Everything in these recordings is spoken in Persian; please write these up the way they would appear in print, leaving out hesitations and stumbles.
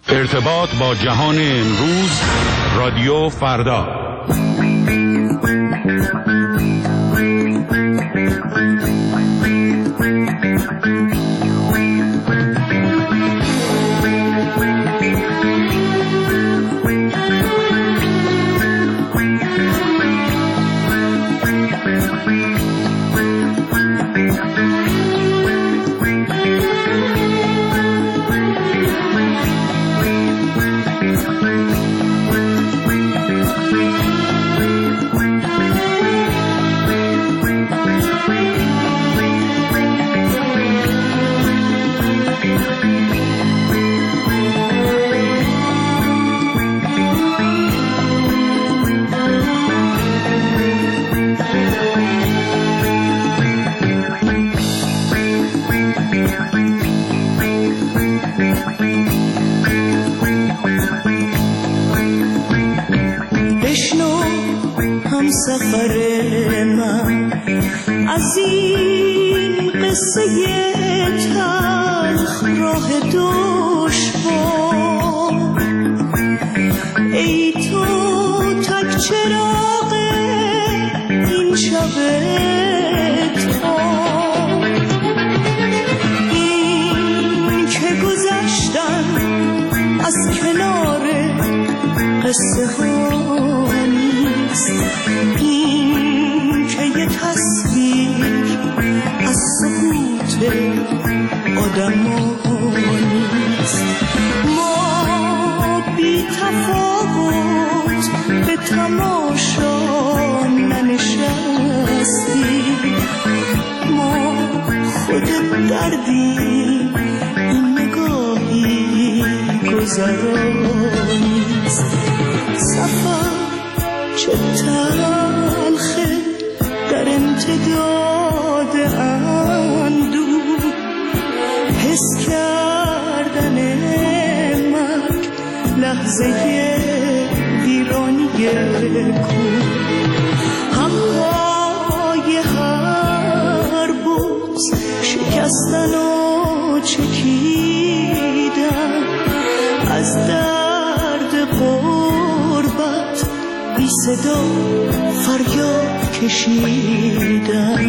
ارتباط با جهان امروز، رادیو فردا. سفر من از این قصه تلخ راه دشوار، ای تو تک چراغ این شب تار، این که گذشتن از کنار قصه ها نیست، این که یه تصویر از سکوت آدم ها نیست. ما بی تفاوت به تماشا ننشستیم، ما خود دردیم، این نگاهی گذرانیست. سفر چه تلخه در امتداد اندوه، حس کردن مرگ لحظه ویرانی کوه، همهای هر بوس شکستن و چکیدن، از درد غربت بی صدا فریاد کشیدن.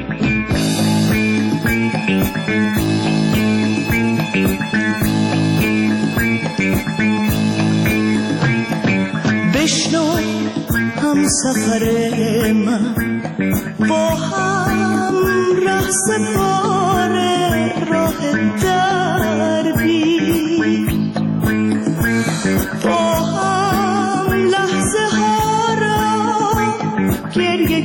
بشنو هم سفر من، با هم رهسپار راه دربی، با هم لحظه ها را گریه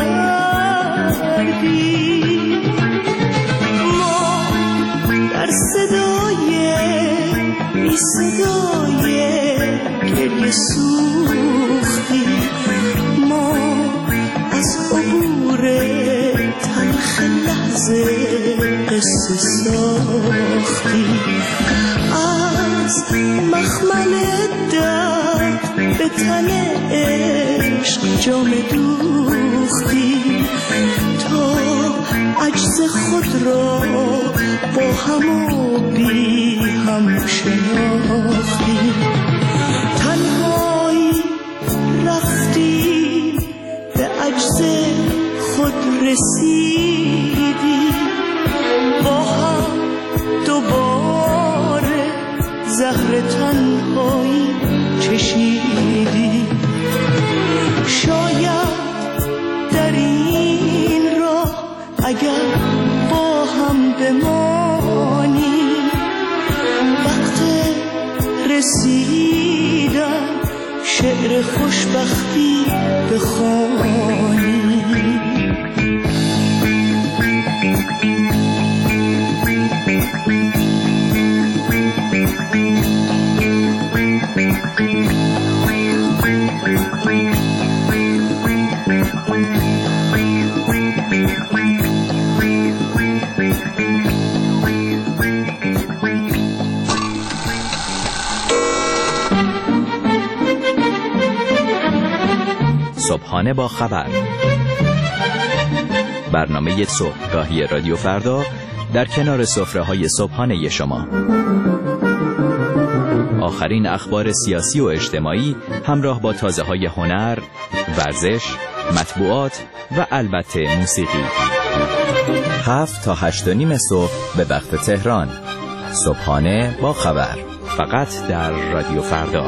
کردی، ما در صدای بی صدای گریه سوختی، ما از عبور تلخ لحظه قصه ساختی، از مخمل درد به تن عشق جام دوختی، تا عجز خود را با هم و بی هم شناختی، تنهایی رفتی به عجز خود رسیدی، با هم دوباره زهر تنهایی چشیدی. شاید در این راه اگر با هم بمانی، وقت رسیدن شعر خوشبختی بخوانی. صبحانه با خبر، برنامه صبحگاهی رادیو فردا در کنار سفره‌های صبحانه شما. آخرین اخبار سیاسی و اجتماعی همراه با تازه‌های هنر، ورزش، مطبوعات و البته موسیقی. 7 تا 8:30 صبح به وقت تهران. صبحانه با خبر. فقط در رادیو فردا.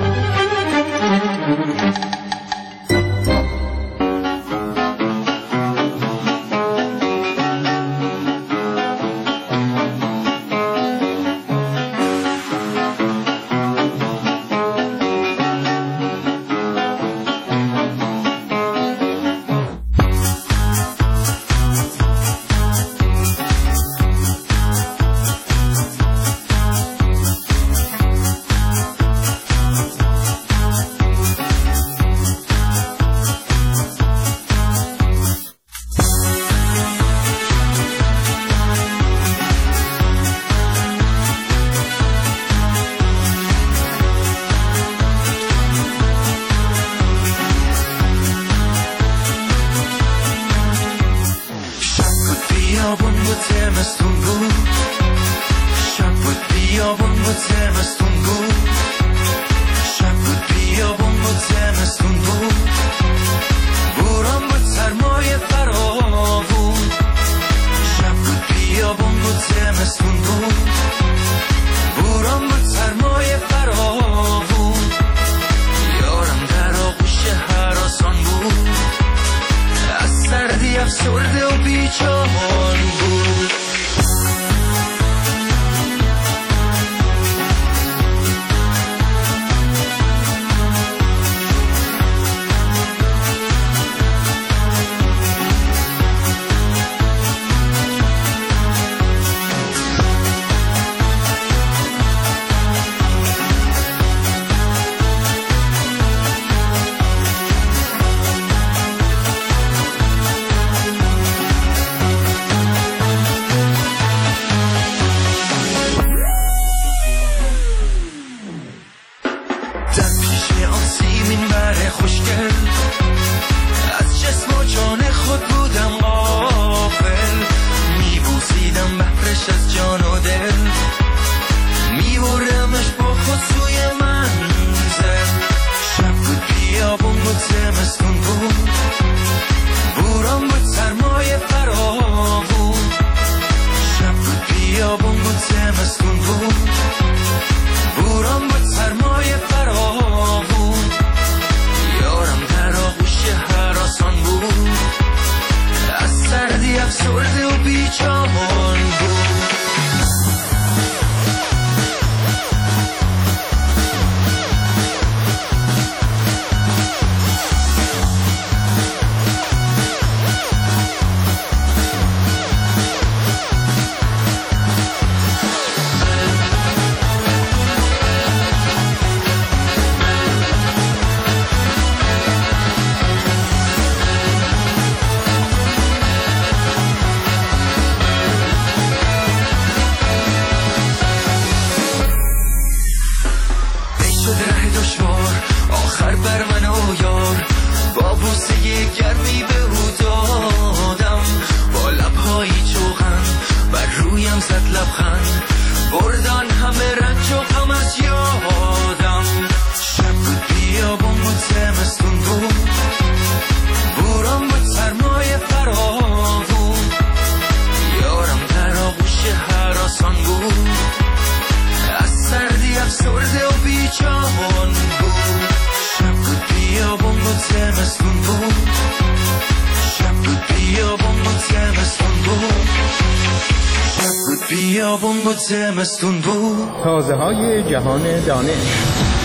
تازه های جهان دانش.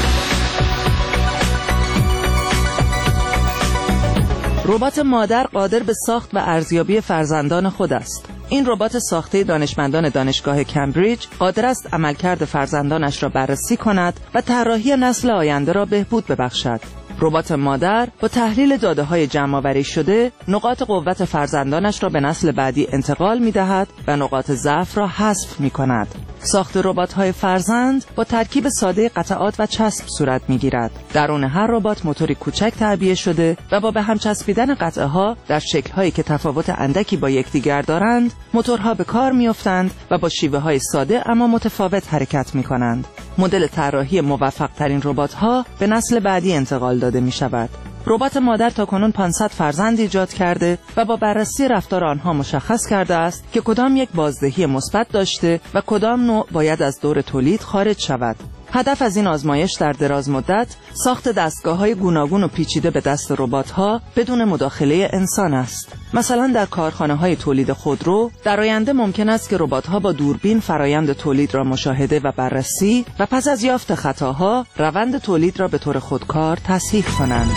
ربات مادر قادر به ساخت و ارزیابی فرزندان خود است. این ربات ساخته دانشمندان دانشگاه کمبریج قادر است عملکرد فرزندانش را بررسی کند و طراحی نسل آینده را بهبود ببخشد. ربات مادر با تحلیل داده‌های جمع‌آوری شده نقاط قوت فرزندانش را به نسل بعدی انتقال می‌دهد و نقاط ضعف را حذف می‌کند. ساخت ربات‌های فرزند با ترکیب ساده قطعات و چسب صورت می‌گیرد. درون هر ربات موتوری کوچک تعبیه شده و با به هم چسبیدن قطعه‌ها در شکل‌هایی که تفاوت اندکی با یکدیگر دارند، موتورها به کار می‌افتند و با شیوه‌های ساده اما متفاوت حرکت می‌کنند. مدل طراحی موفق‌ترین ربات‌ها به نسل بعدی انتقال داده می‌شود. ربات مادر تاکنون 500 فرزند ایجاد کرده و با بررسی رفتار آنها مشخص کرده است که کدام یک بازدهی مثبت داشته و کدام نوع باید از دور تولید خارج شود. هدف از این آزمایش در دراز مدت ساخت دستگاه‌های گوناگون و پیچیده به دست ربات‌ها بدون مداخله انسان است. مثلا در کارخانه‌های تولید خودرو در آینده ممکن است که ربات‌ها با دوربین فرایند تولید را مشاهده و بررسی و پس از یافت خطاها روند تولید را به طور خودکار تصحیح کنند.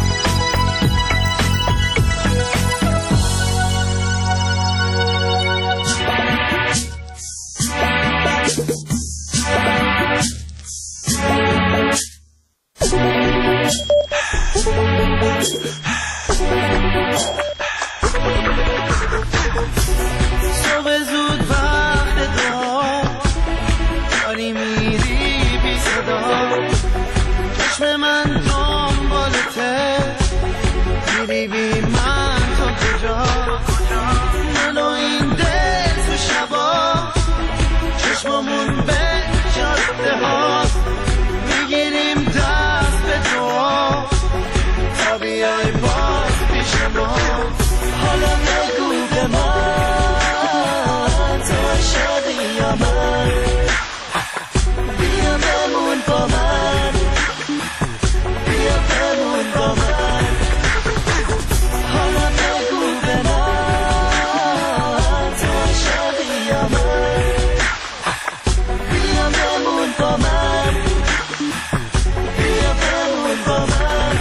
صبح زود وقت دعا داری میری بی صدا، چشم من دنبالته میری بی من تو کجا، من و این دل تو شبا چشممون به جاده ها میگیریم دست به دعا تا بیای باز پیش ما. حالا بگو به من تو عاشقی یا من، بیا بمون با من، بیا بمون با من. حالا بگو به من تو عاشقی یا من، بیا بمون با من، بیا بمون با من.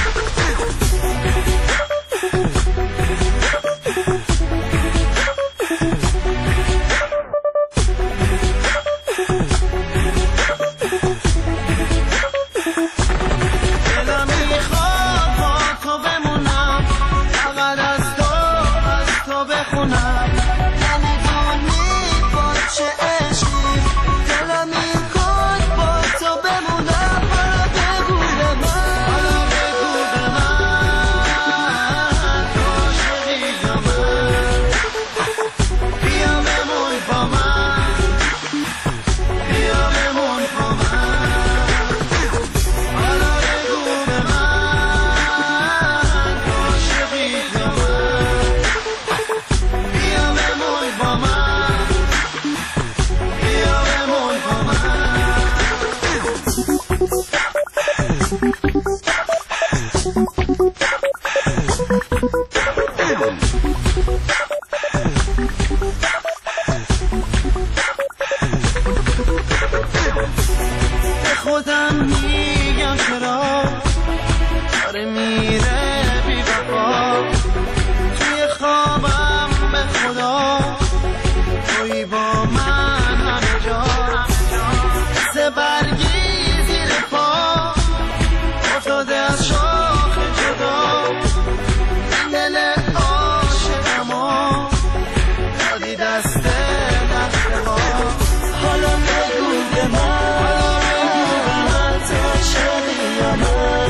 خودم میگم چرا داره میره بی وفا، توی خوابم به خدا توی با من همه جا، سه برگی زیر پا افتاده از شاخ جدا، دل عاشقما دادی دست دست ها. حالا بگو به من تو عاشقی یا من،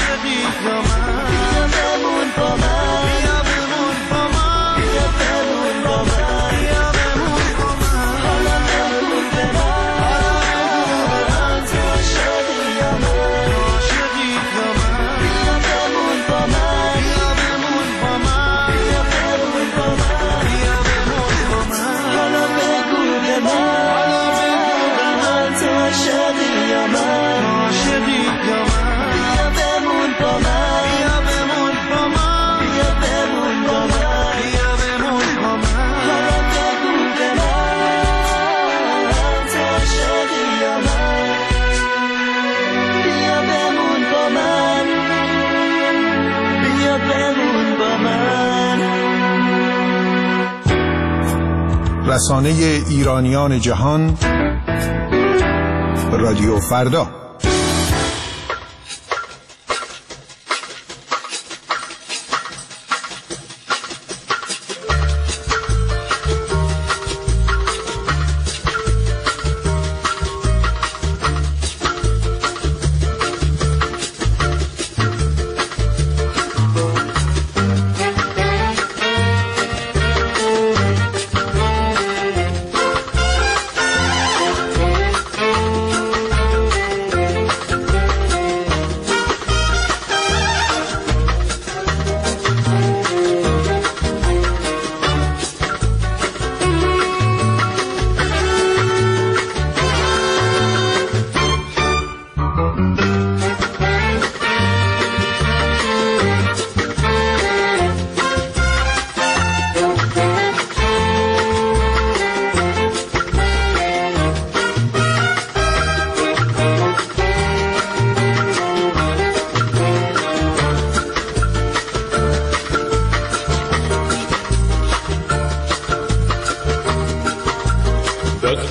بیا بمون با من، بیا بمون با من، بیا بمون با من، بیا بمون با من. حالا بگو به من تو عاشقی یا من، بیا بمون با من، بیا بمون با من، بیا بمون با من، بیا بمون با من. حالا بگو به من تو عاشقی یا من، بیا بمون با من، بیا بمون با من، بیا بمون با من، بیا بمون با من. حالا بگو به من تو عاشقی یا من، بیا بمون با من، بیا بمون با من. رسانه ایرانیان جهان، رادیو فردا.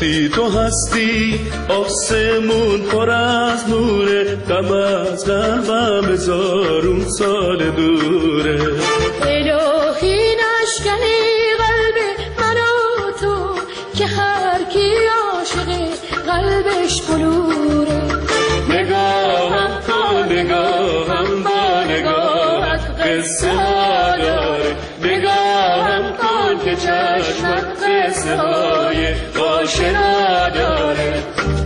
وقتی تو هستی آسمون پر از نوره، غم از قلبم هزارون سال دوره. الهی نشکنی قلب من و تو که هر کی عاشقه قلبش بلوره. نگاهم کن نگاهم با نگاهت قصه ها داره، نگاهم کن که چشمت قصه های آشنا داره.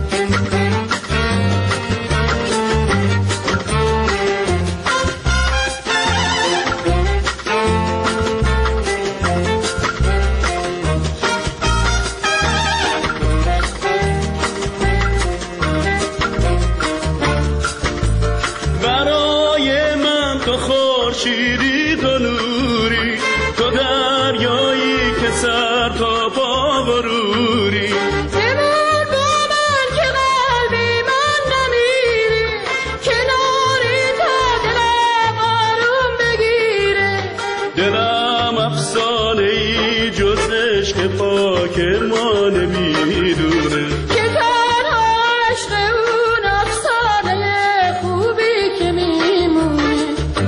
برای من تو خورشیدی، تو نوری، تو دریایی که سر تا پا بروری. بمون با من که قلبی من نمیره، کناری تا دلم آروم بگیره. دلم افسانه ای جز عشق پاک ما نمیدونه، که تنها عشق اون افسانه خوبی که میمونه.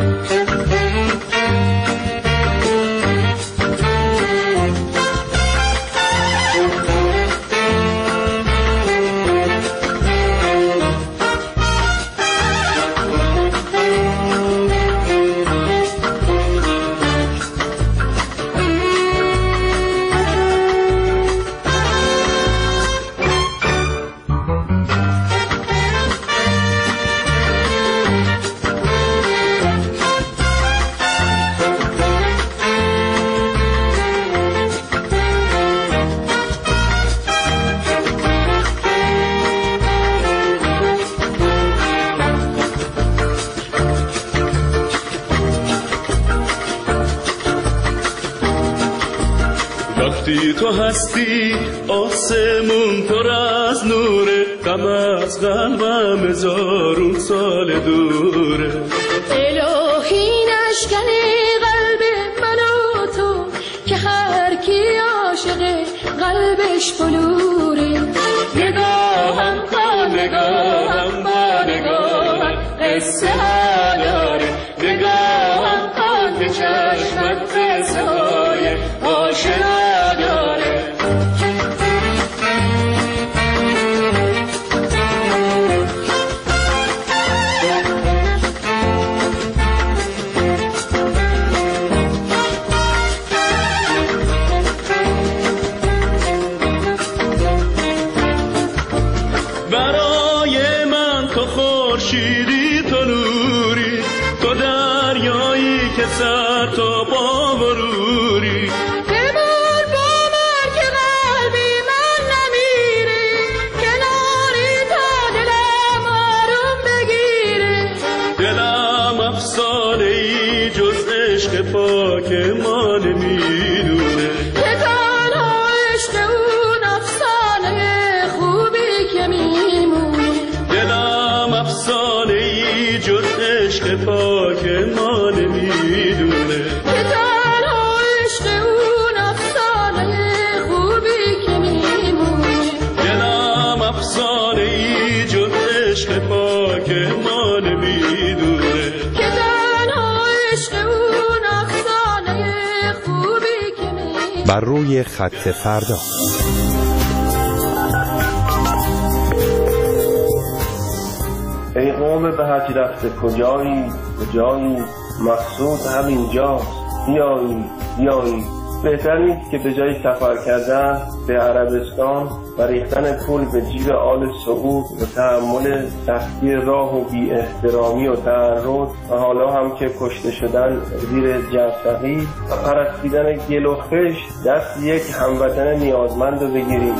وقتی تو هستی آسمون پر از نوره، غم از قلبم هزارون سال دوره. الهی نشکنی قلب من و تو که هر کی عاشقه قلبش بلوره. نگاهم کن نگاهم با نگاهت قصه ها داره، نگاهم کن که چشمت قصه های آشنا داره. برای من تو خورشیدی، تو نوری، تو دریایی که سر تا پا بروری. بمون با من که قلبی من نمیره، کناری تا دلم آروم بگیره. دلم افسانه ای جز عشق پاک ما نمیدونه، که تنها عشق اون افسانه خوبی که میمونه. دلم افسانه ای جز عشق پاک ما نمیدونه، که تنها عشق اون افسانه خوبی که میمونه. دلم افسانه ای جز عشق پاک ما نمیدونه. که تنها عشق اون افسانه خوبی که میمونه. بر روی خط فردا. ای قوم به حج رفته کجایی کجایی، مقصود همینجاست بیایی. بهتر نیست که به جای سفر کردن به عربستان و ریختن پول به جیب آل سعود و تحمل سختی راه و بی احترامی و تعرض و حالا هم که کشته شدن زیر جرثقیل و پرستیدن گل و خشت دست یک هموطن نیازمند رو بگیریم.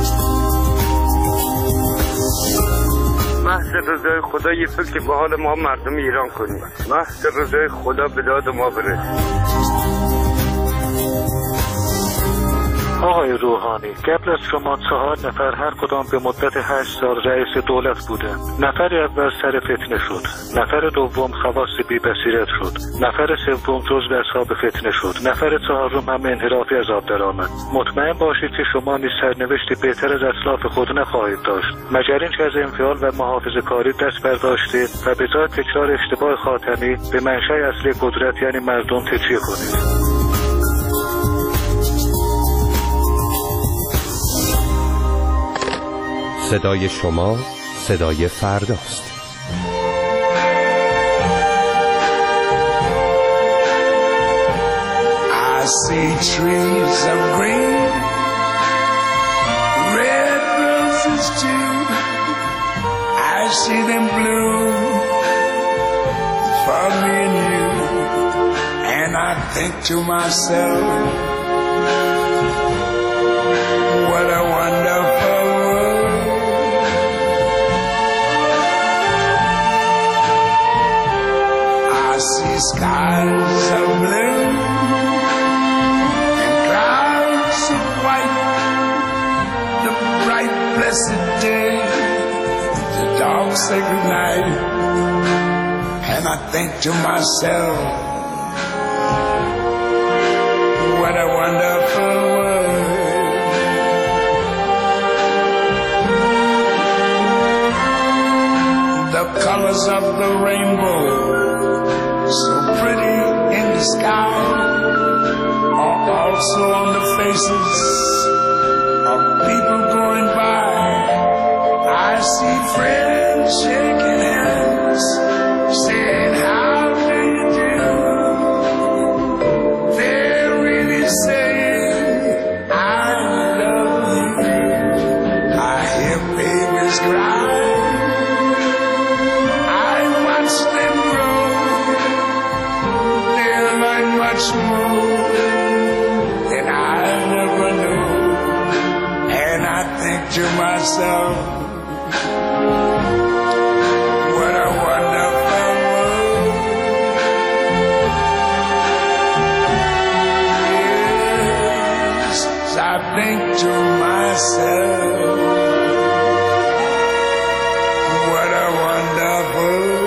محض رضای خدا یه فکر به حال ما مردم ایران کنیم، محض رضای خدا به داد ما برسید. آقای روحانی، قبل از شما 4 نفر هر کدام به مدت 8 سال رئیس دولت بودند. نفر اول سر فتنه شد، نفر دوم خواص بی بصیرت شد، نفر سوم جزو اصحاب فتنه شد، نفر چهارم هم انحرافی از آب درآمد. مطمئن باشید که شما نیز سرنوشتی بهتر از اسلاف خود نخواهید داشت، مگر اینکه از انفعال و محافظه‌کاری دست برداشتید و به جای تکرار اشتباه خاتمی به منشأ اصلی قدرت یعنی مردم تکیه کنید. صدای شما صدای فرداست. I see trees of green, red roses too. I see them bloom for me and you, and I think to myself, what a wonderful world. I see skies of blue and clouds of white, the bright blessed day, the dark sacred night, and I think to myself, what a wonderful world. The colors of the rainbow, so pretty in the sky, are also on the faces of people going by. I see friends shaking hands, saying how do you do. They're really saying I love you. I hear babies cry, much more than I never knew, and I think to myself, what a wonderful world. Yes, I think to myself, what a wonderful world.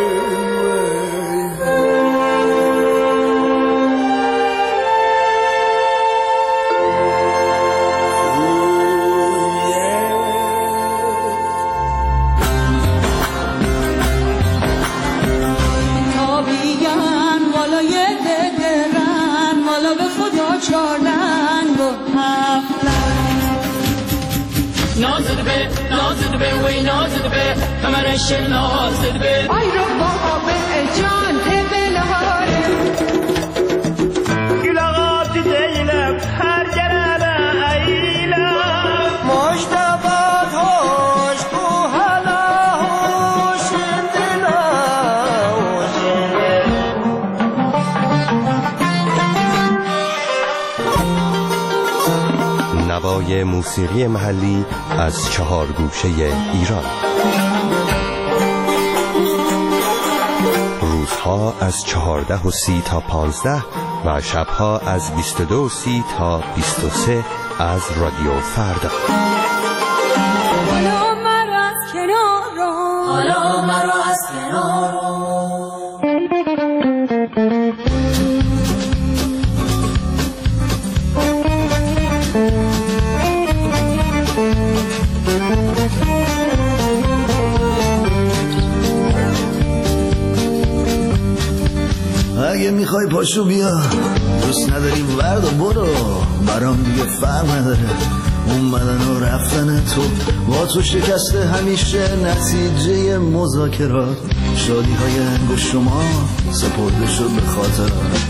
آی رو باب جان بلهاره گلاغات دیلم هر جرالة ایلم مشتبات هوش کو هلا هوش دلا نوای موسیقی محلی از 4 گوشه ایران. روزها از 14:30 تا 15 و شبها از 22:30 تا 23 از رادیو فردا. حالا مرا از کنار رو، حالا مرا از کنار رو. اگه میخوای پاشو بیا، دوست نداری ورد و برو، برام دیگه فرق نداره اومدن و رفتن تو، با تو شکسته همیشه نتیجه مذاکرات، شادی های انگشت شما سپرده شد به خاطرات.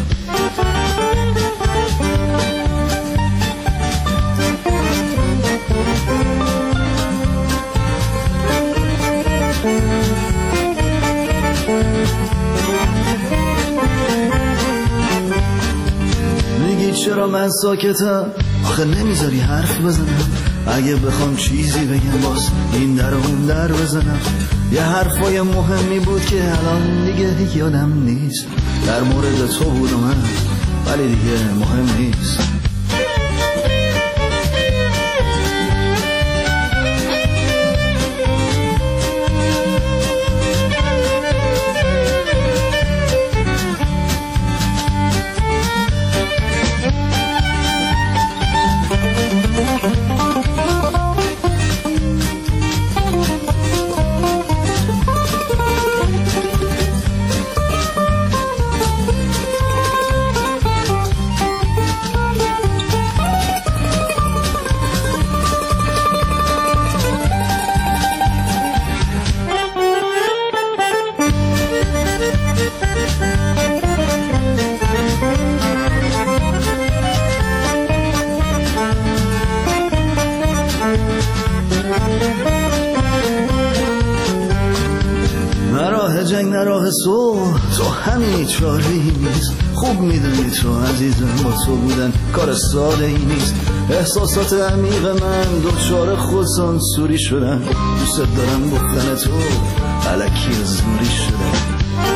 چرا من ساکتم؟ آخه نمیذاری حرف بزنم، اگه بخوام چیزی بگم باز این در اون در بزنم. یه حرفای مهمی بود که الان دیگه یادم نیست، در مورد تو بود و من، ولی دیگه مهم نیست. جنگ در راه تو همین چاری نیست. خوب میدونی تو عزیزم با تو بودن کار ساده ای نیست. احساسات عمیق من دوچار خودسانسوری شدن. دوست دارم گفتن تو الکی زوری شدن.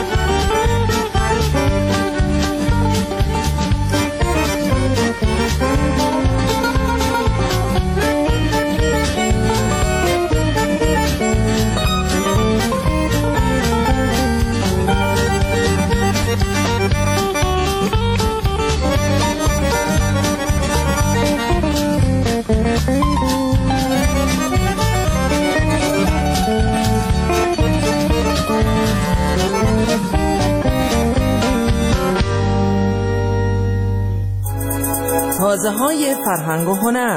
تازه‌های فرهنگ و هنر.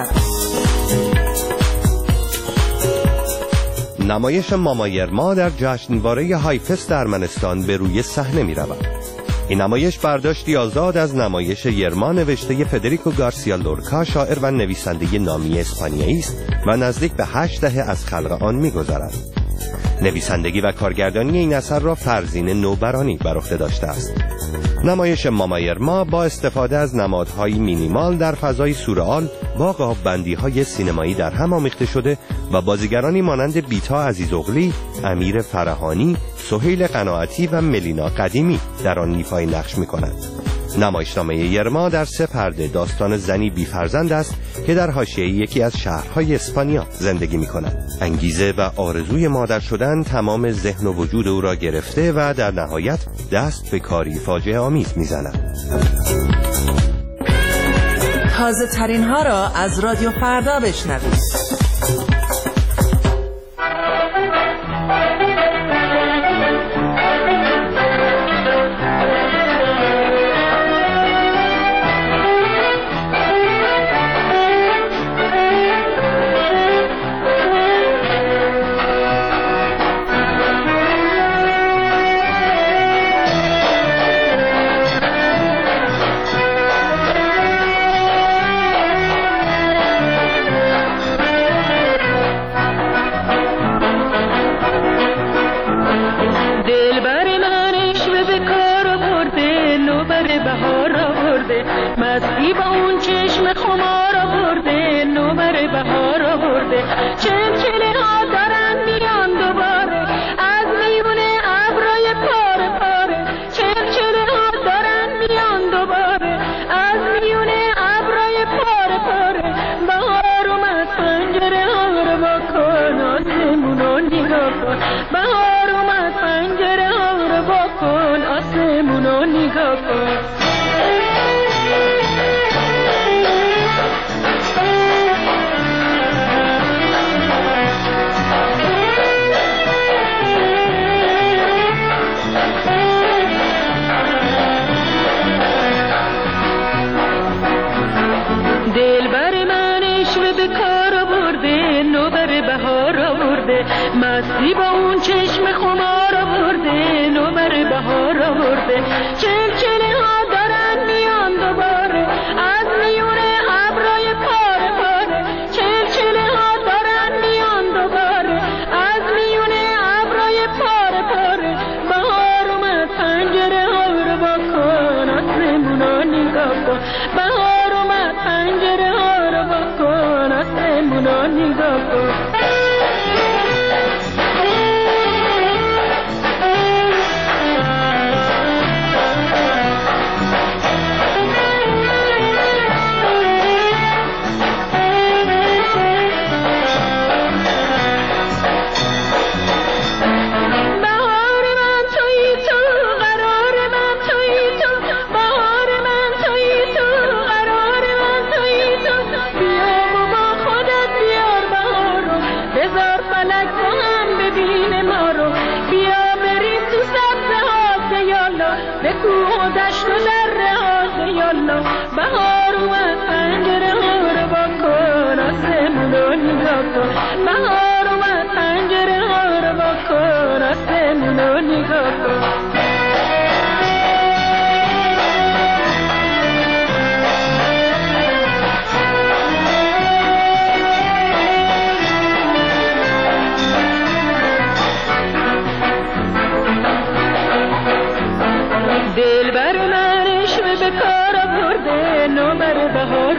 نمایش ماما یرما در جشنواره هایفست ارمنستان به روی صحنه می رود. این نمایش برداشتی آزاد از نمایش یرما نوشته فدریکو گارسیا لورکا، شاعر و نویسنده نامی اسپانیایی است و نزدیک به 8 دهه از خلق آن می گذرد. نویسندگی و کارگردانی این اثر را فرزین نوبرانی بر عهده داشته است. نمایش ماما یرما با استفاده از نمادهای مینیمال در فضای سورئال با قاب‌بندی‌های سینمایی در هم آمیخته شده و بازیگرانی مانند بیتا عزیزاغلی، امیر فرهانی، سهیل قناعتی و ملینا قدیمی در آن ایفای نقش می‌کنند. نمایشنامه یرما در 3 پرده داستان زنی بی فرزند است که در حاشیه یکی از شهرهای اسپانیا زندگی می‌کند. انگیزه و آرزوی مادر شدن تمام ذهن و وجود او را گرفته و در نهایت دست به کاری فاجعه آمیز می‌زند. تازه ترین ها را از رادیو فردا بشنوید. مستی با اون چشم خمار آورده، نوبر بهار آورده. چلچله ها دارن میان دوباره از میونه ابرای پاره پاره. چلچله ها دارن میان دوباره از میونه ابرای پاره پاره. بهار اومد پنجره ها رو بکن، آسمون رو نگاه کن. بهار اومد پنجره ها رو بکن، آسمون رو نگاه کن. مستی با اون چشم خمار آورده، نوبر بهار آورده. چلچله ها دارن میان دوباره از میونه ابرای پاره پاره. چلچله ها دارن میان دوباره از میونه ابرای پاره پاره. بهار اومد پنجره ها رو بکن، آسمون رو نگاه کن. بهار اومد پنجره ها رو بکن، آسمون رو نگاه کن. بهار اومد پنجره ها رو بکن، آسمون رو نگاه کن. بهار اومد پنجره ها رو بکن، آسمون رو نگاه کن.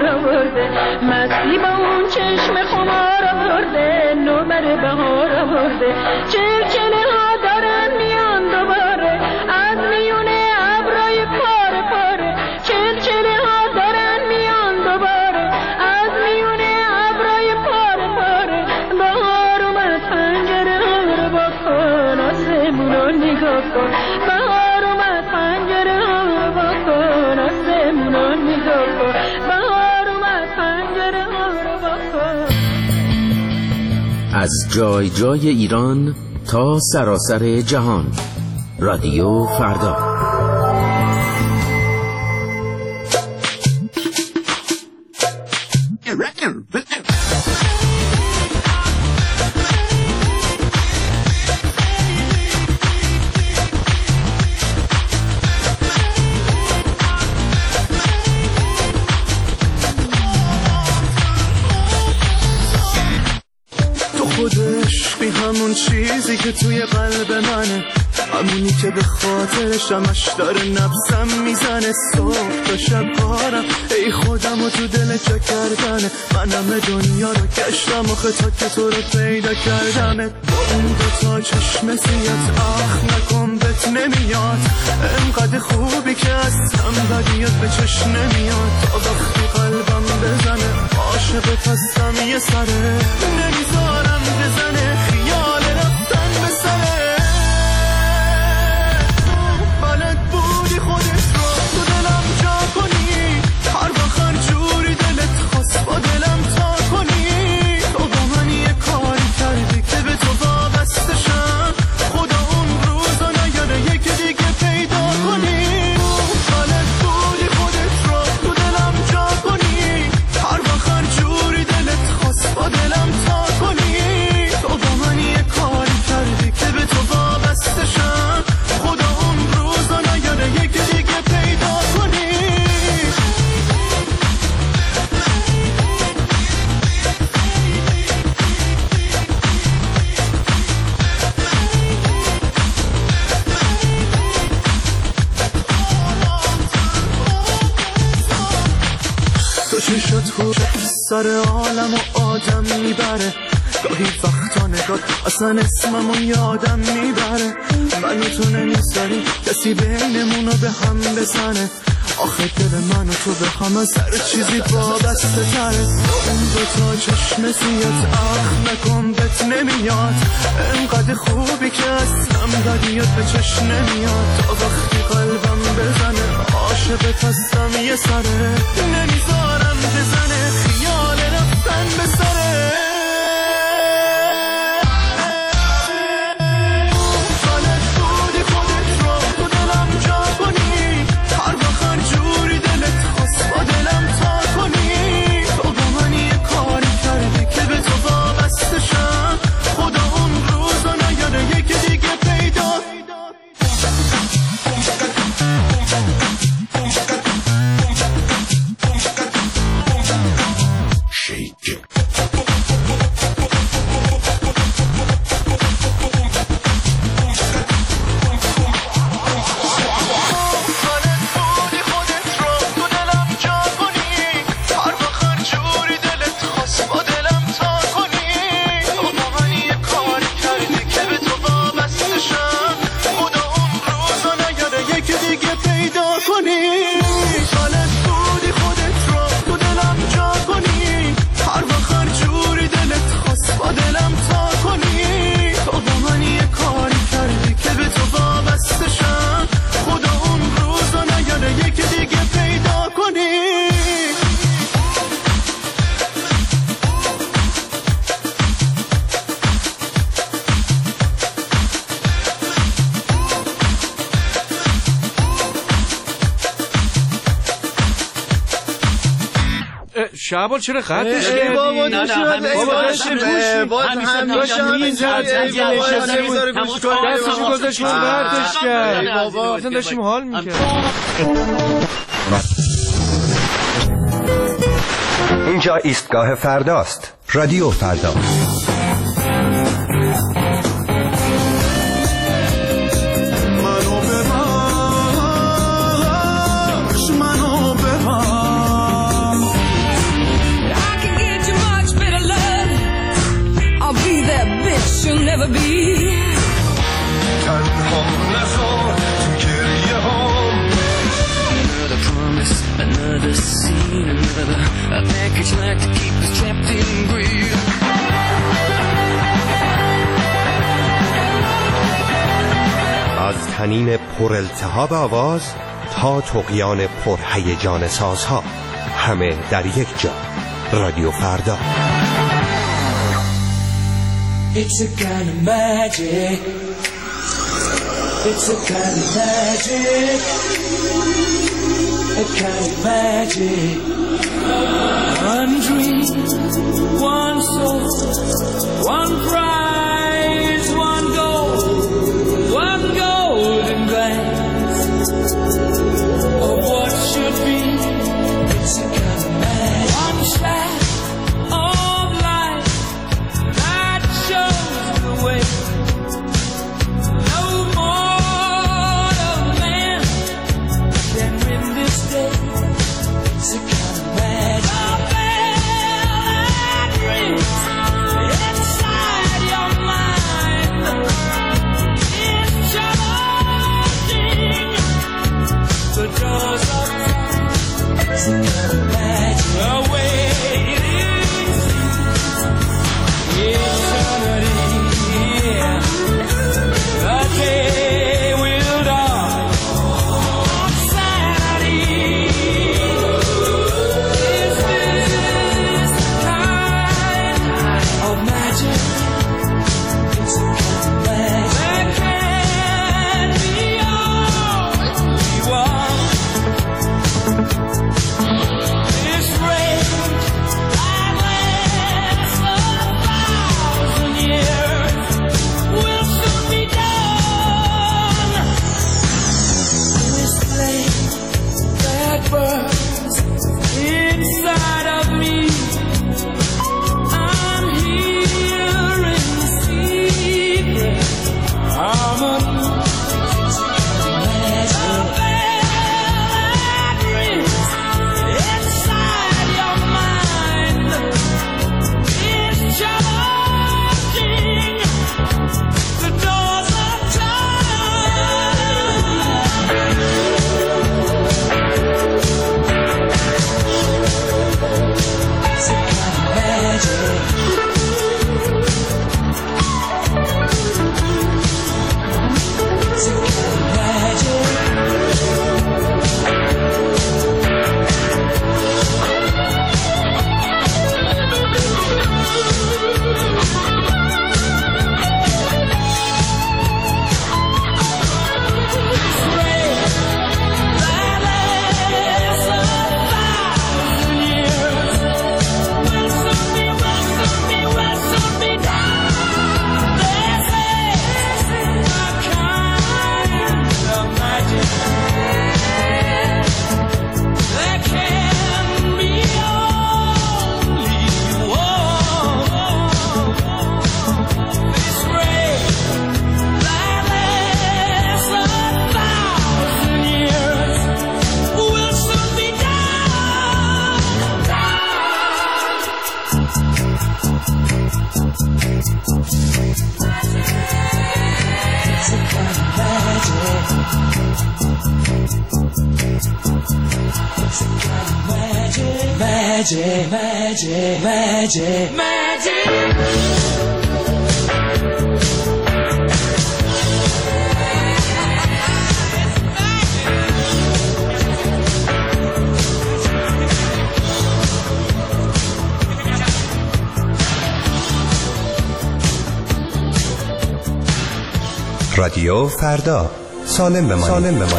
آورده مستی با اون چشم خمار آورده نوبر بهار آورده چلچله ها دارن میان دوباره از میونه ابرای پاره پاره چلچله ها دارن میان دوباره از میونه ابرای پاره پاره بهار اومد پنجره ها رو با کن آسمون رو نگاه کن بهار اومد پنجره ها رو با کن آسمون رو نگاه کن بهار اومد پنجره ها رو با کن. از جای جای ایران تا سراسر جهان رادیو فردا. عشقی همون چیزی که توی قلب منه همونی که به خاطر شمش داره نفسم میزنه صبح تا شب کارم ای خودم و تو دل چه کردنه من همه دنیا رو گشتم آخه تا که تو رو پیدا کردمه با اون دوتا چشم سیات آخ نکن بهت نمیاد انقدر خوبی که اصلا بدیت به چشم نمیاد تا وقتی قلبم بزنه عاشقت هستم یه سره نمیذارم بزنه خیال رفتن به سره بلد بودی خودت رو تو دلم جا کنی هر وقت جوری دلت خواست با دلم تا کنی تو با من یه کاری کردی که به تو وابسته شم خدا اون روزا نیاره یکی دیگه پیدا کنی بلد بودی خودت رو تو دلم جا کنی هر وقت جوری دلت خواست با دلم تا کنی تو با من یه کاری کردی که به تو وابسته شم خدا اون روزا نیاره یکی دیگه پیدا کنی. تو چشات خوب سر عالم و آدم میبره گاهی وقتا نگات اصلا اسممو یادم میبره من و تو نمیذاری کسی بینمونو به هم بزنه آخه دل من و تو به هم از هر چیزی وابسته تره اون دوتا چشم سیات آخ نکن بهت نمیاد انقدر خوبی که اصلا بدیت به چشم نمیاد تا وقتی قلبم بزنه عاشقت هستم یه سره نمیذارم بزنه خیال رفتن به سره شعبان چرا خطش کردی؟ بابا باز همیشه دستشو گذاشت اون بردش کرد اصلا داشتیم حال میکرد. اینجا ایستگاه فرداست. رادیو فردا. but I think it's like to keep us trapped in greed. از طنین پر التهاب آواز تا طغیان پر هیجان سازها، همه در یک جا. رادیو فردا. It's a kind of magic. It's a kind of magic. A kind of magic. One dream, one soul, one prize, one goal, one golden glance of what should be. It's a kind of magic. One shot of light that shows the way. No mortal man can win this day. It's a kind of magic. A bell that rings inside your mind is charging the doors of time. It's a kind of magic. Awaiting eternity. The day will dawn on Saturday. Is this kind of magic? It's a kind of magic that can be only one. This rain that lasts 1,000 years will soon be done. This flame that burns inside of me, I'm hearing secret harmony. A bell that rings inside your mind is charging the doors of It's a kind of magic. It's a kind of magic. Magic, magic, magic, magic. رادیو فردا. سالم بمانید.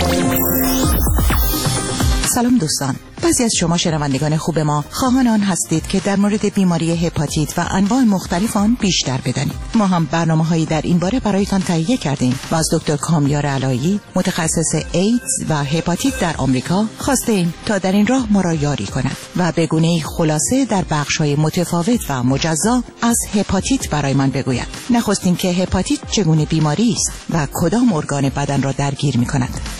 سلام دوستان، بعضی از شما شنوندگان خوب ما خواهان آن هستید که در مورد بیماری هپاتیت و انواع مختلف آن بیشتر بدانید. ما هم برنامه‌هایی در این باره برایتان تهیه کردیم و از دکتر کامیار علایی، متخصص ایدز و هپاتیت در آمریکا، خواستیم تا در این راه ما را یاری کند و به گونه‌ای خلاصه در بخش‌های متفاوت و مجزا از هپاتیت برایمان بگوید. نخستین که هپاتیت چگونه بیماری است و کدام ارگان بدن را درگیر می‌کند.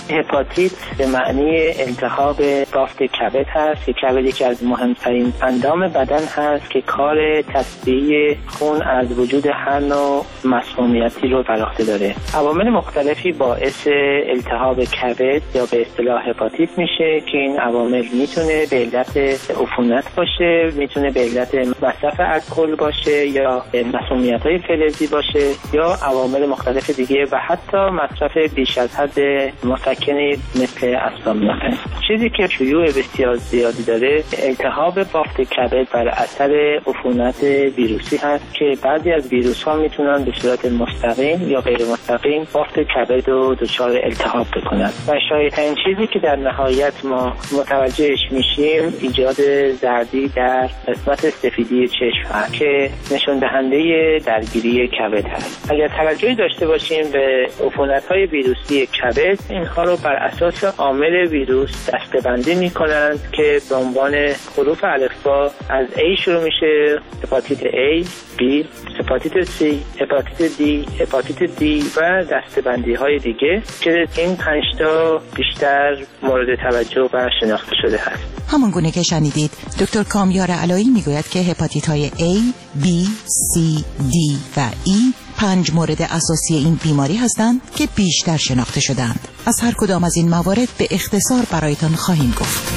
هپاتیت به معنی التهاب بافت کبد هست که کبد یکی از مهمترین اندام بدن هست که کار تصفیه خون از وجود هر نوع مسمومیتی رو بر عهده داره. عوامل مختلفی باعث التهاب کبد یا به اصطلاح هپاتیت میشه که این عوامل میتونه به علت عفونت باشه، میتونه به علت مصرف الکل باشه یا مسمومیت‌های فلزی باشه یا عوامل مختلف دیگه و حتی مصرف بیش از حد مسکنی مثل اسپامین. چیزی که شیوع بسیار زیادی داره التهاب بافت کبد بر اثر عفونت ویروسی هست که بعضی از ویروس‌ها میتونن به صورت مستقیم یا غیر مستقیم بافت کبد رو دچار التهاب بکنن و شایع‌ترین چیزی که در نهایت ما متوجهش میشیم ایجاد زردی در قسمت سفیدی چشم هست که نشون دهنده درگیری کبد هست. اگر توجهی داشته باشیم به عفونت‌های ویروسی کبد، اینها رو بر اساس عامل ویروس دسته‌بندی می‌کنند که به عنوان حروف الفبا از A شروع میشه، هپاتیت A، B، هپاتیت C، هپاتیت D، هپاتیت D و دسته‌بندی‌های دیگه که این 5 تا بیشتر مورد توجه و شناخته شده هست. همون گونه که شنیدید دکتر کامیار علایی میگوید که هپاتیت های A، B، C، D و E 5 مورد اساسی این بیماری هستند که بیشتر شناخته شدند. از هر کدام از این موارد به اختصار برایتان خواهیم گفت.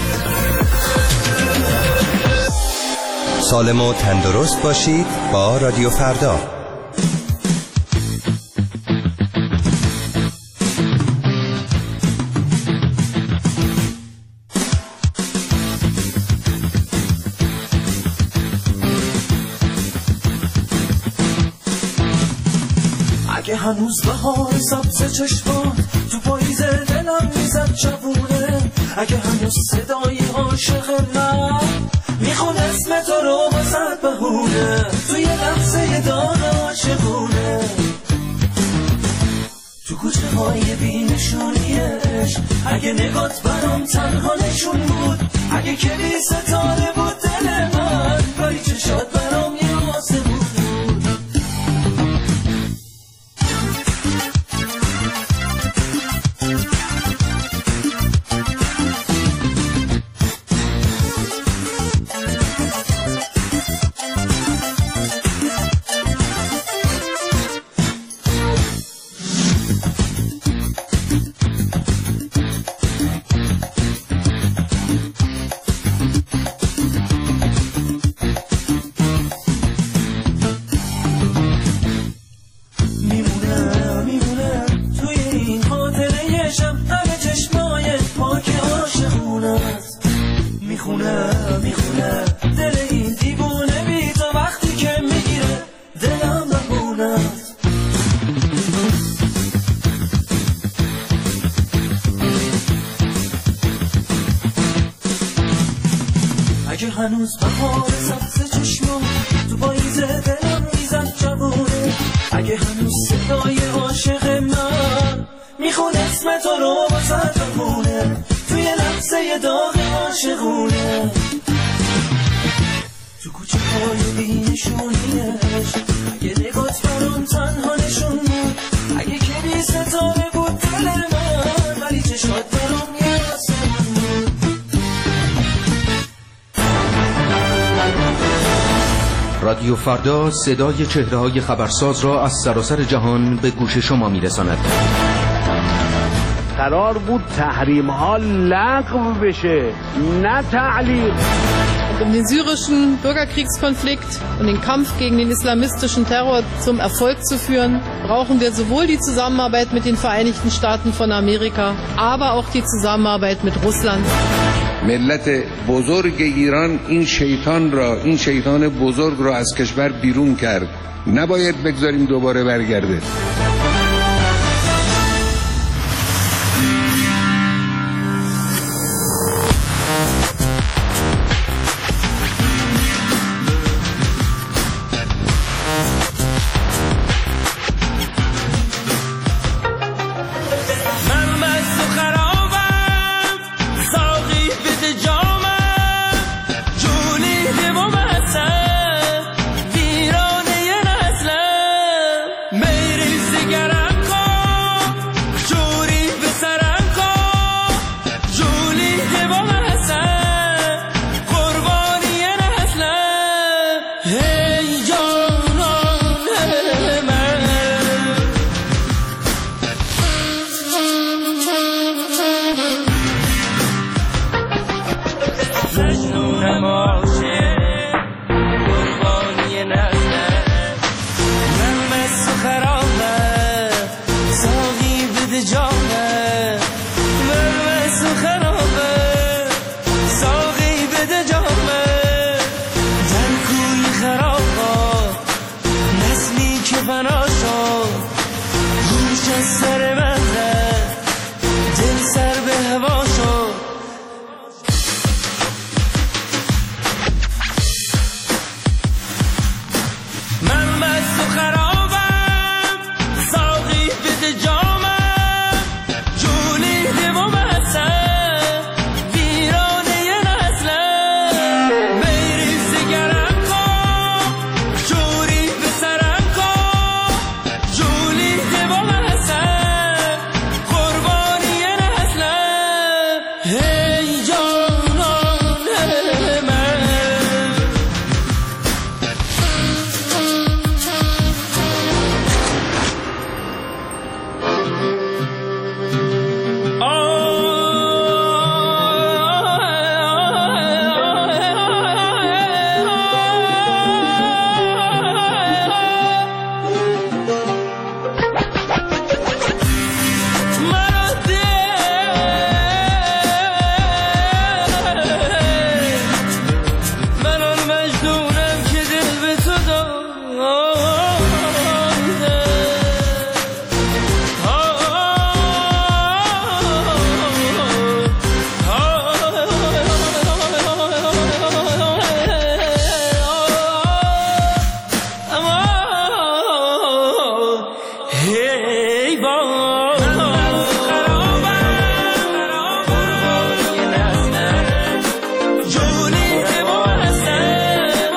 سالم و تندرست باشید با رادیو فردا. اگه هنوز بهار سبز چشمان تو پاییز دلم میزد جوونه، اگه هنوز صدای عاشق من میخونه اسم تو رو واسه بهونه، توی لحظه داغ عاشقونه، تو کوچه های بی نشونیش، اگه نگات برام تنها نشون بود، اگه کلی ستاره بود دل من، کاری چشات برام یه آسمون بود. هنوز بهار سبز چشمان تو پاییز دلم میزد جوونه، اگه هنوز صدای عاشق من میخونه اسم تو رو واسه بمونه، توی لحظه داغ عاشقونه، تو کوچه های بی نشونیش، اگه نگات برام تنها نشون بود، اگه کلی ستاره بود دل من، ولی چشات برام یه آسمون بود. رادیو فردا صدای چهره‌های خبرساز را از سراسر جهان به گوش شما می‌رساند. قرار بود تحریم ها لغو بشه، نه تعلیق. Um den syrischen Bürgerkriegskonflikt und den Kampf gegen den islamistischen Terror zum Erfolg zu führen, brauchen wir sowohl die Zusammenarbeit mit den Vereinigten Staaten von Amerika, aber auch die Zusammenarbeit mit Russland. ملت بزرگ ایران این شیطان بزرگ را از کشور بیرون کرد، نباید بگذاریم دوباره برگرده. Made it بده جامه ولوس و خرابه ساقی بده جامه در کوی خرابا نسلی که فنا شد گوش از سر من دل سر به هوا شد من مست و خرابم ساقی بده جامم جولیده و مستم ویرانه ی نسلم بیریز گرم کن جوری به سرم کن جولیده و مستم قربانی ی نسلم هی جانان من من آن مجنونم که دل به تو هی با جولیده و مستم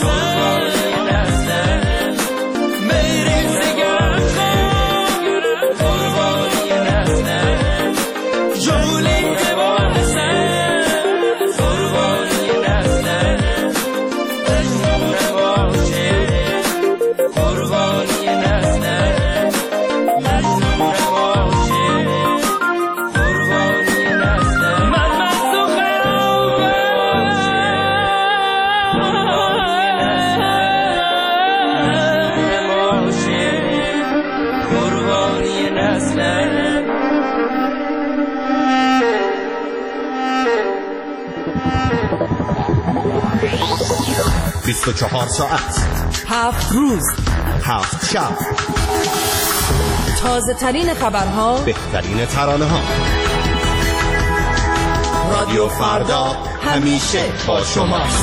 بیریز گرم کن قربانی نسلم جولیده و مستم قربانی نسلم مجنون باشه قربانی نسلم مجنون باشه قربانی نسلم من مست و قربانی نسلم 24 ساعت 7 روز 7 شب تازه ترین خبرها بهترین ترانه ها رادیو فردا همیشه با شماست.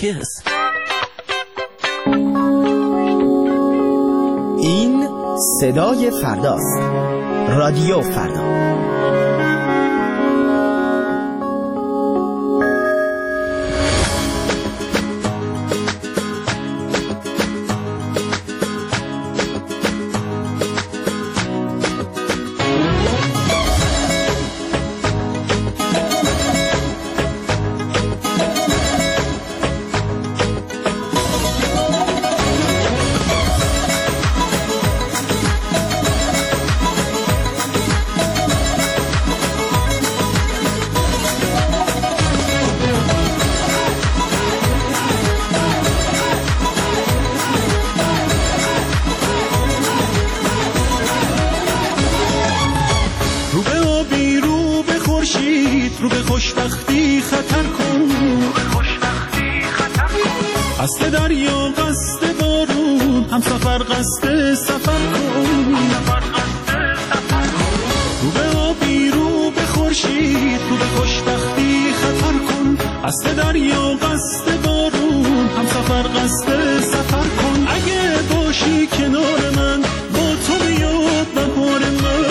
کیس. این صدای فرداست. رادیو فردا. رو به خوشبختی خطر کن، قصد دریا قصد بارون، هم سفر قصد سفر کن. رو به آبی رو به خورشید، رو به خوشبختی خطر کن، قصد دریا قصد بارون، هم سفر قصد سفر کن. اگه باشی کنار من با تو بیاد بهار من،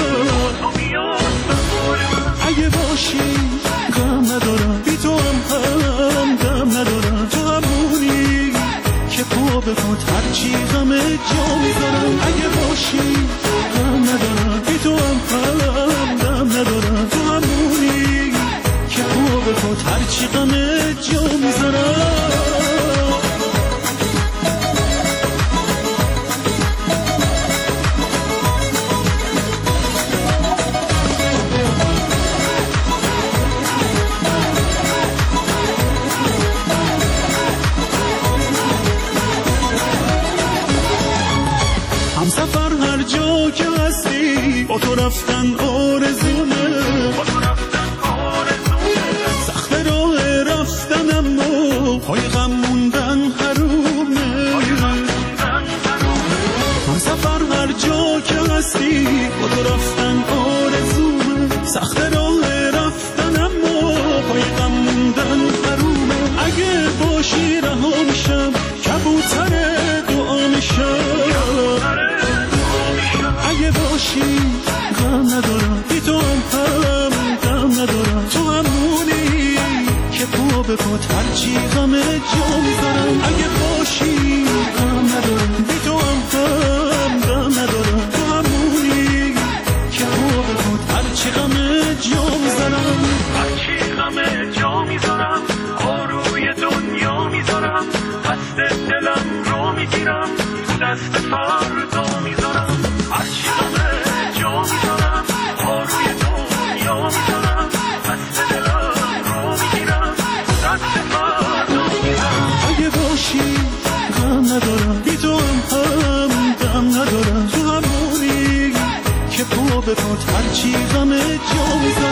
اگه باشی غم ندارم بی تو هم غم ندارم، تو همونی که پا به پات هرچی غم جا میذارم. اگه باشی غم ندارم بی تو هم غم ندارم، تو همونی که پا به پات هرچی غم جا میذارم. همسفر هر جا که هستی با تو رفتن آرزومه، سخت راه رفتن اما پای غم موندن حرومه. همسفر هر جا که هستی با تو رفتن آرزومه، سخت راه رفتن اما پای غم موندن حرومه. اگه باشی رها میشم کبوتر دعا میشم، اگه باشی غم ندارم بی تو هم غم ندارم، تو همونی که پا به پات هرچی غم جا میذارم. اگه باشی غم ندارم بی تو هم غم ندارم، تو همونی که پا به پات هرچی غم جا میذارم. هرچی غم جا میذارم آروی دنیا میذارم، دست دلم رو میگیرم دست فردا میذارم. هرچی غم جا میذارم آروی دنیا میذارم، دست دلم رو میگیرم دست فردا میذارم. اگه باشی غم ندارم بی تو هم غم ندارم، تو همونی که پا به پات هرچی غم جا میذارم.